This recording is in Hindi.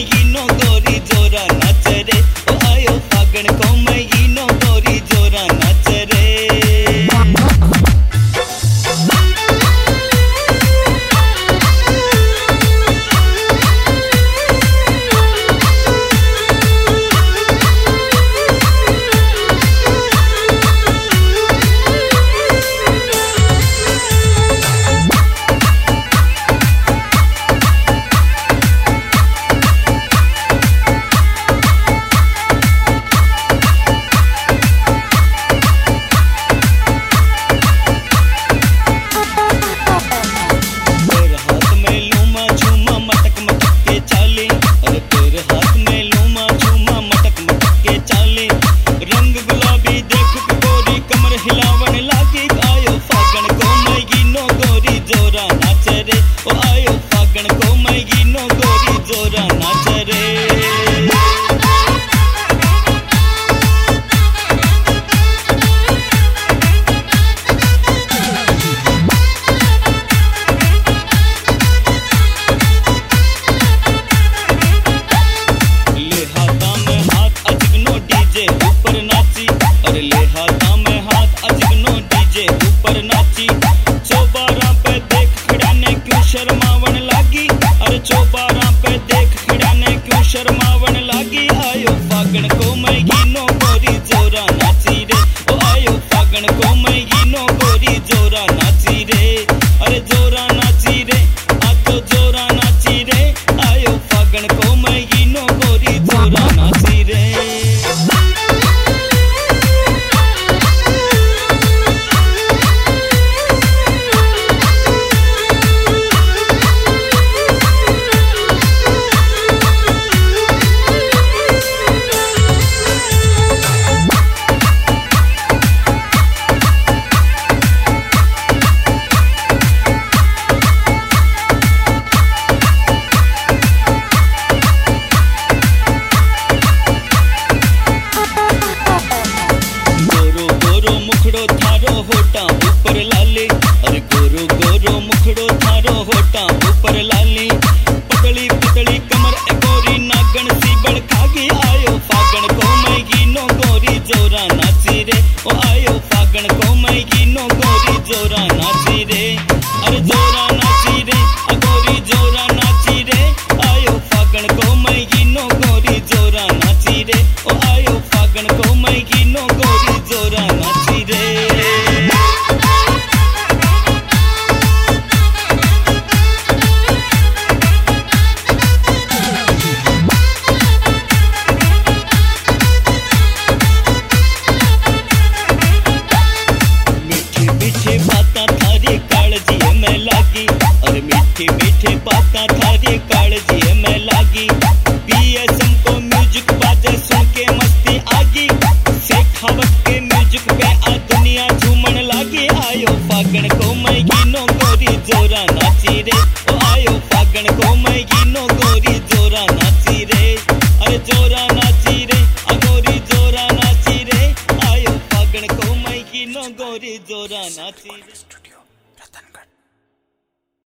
गिनो गोरी जोरा नाच रे, ओ आयो फागण को मैं गिनो गोरी जोरा नाच रे। शर्मावन लागी, अरे चौबारा पे देख खड़ा ने क्यों शर्मावन लागी। आयो फागण को मैं गिनो गोरी जोरा नाची रे, ओ आयो फागण को मैं गिनो गोरी जोरा नाची रे। अरे जोरा नाची रे, आ तो जोरा नाची रे, आयो फागण को मैं गिनो गोरी जोरा नाची रे। होटा ऊपर लाली, अरे गोरो गोरो मुखड़ो थारो होटा ऊपर लाली। पतली पतली कमर ए गोरी नागन सी बड़ खागी। आयो फागण को मैं गिनो गोरी जोरा नाची रे, ओ आयो फागण को मैं गिनो गोरी जोरा नाची रे। अरे जोरा नाची रे, गोरी जोरा नाची रे, आयो फागण को मैं गिनो गोरी जोरा नाची रे, ओ आयो फागण को मैं गिनो गोरी जोरा नाची रे। मीठे मीठे बाता थारी कालजी में लागी। बीएसएम को म्यूजिक बाजे सुन के मस्ती आगी। शेखावत के म्यूजिक पे आ दुनिया झूमन लागी। आयो फागण को मैं गिनो गोरी जोरा नाची रे, ओ आयो फागण को मैं गिनो गोरी जोरा नाची रे। अरे जोरा नाची रे, गोरी जोरा नाची रे, आयो फागण को मैं गिनो गोरी जोरा नाची रे।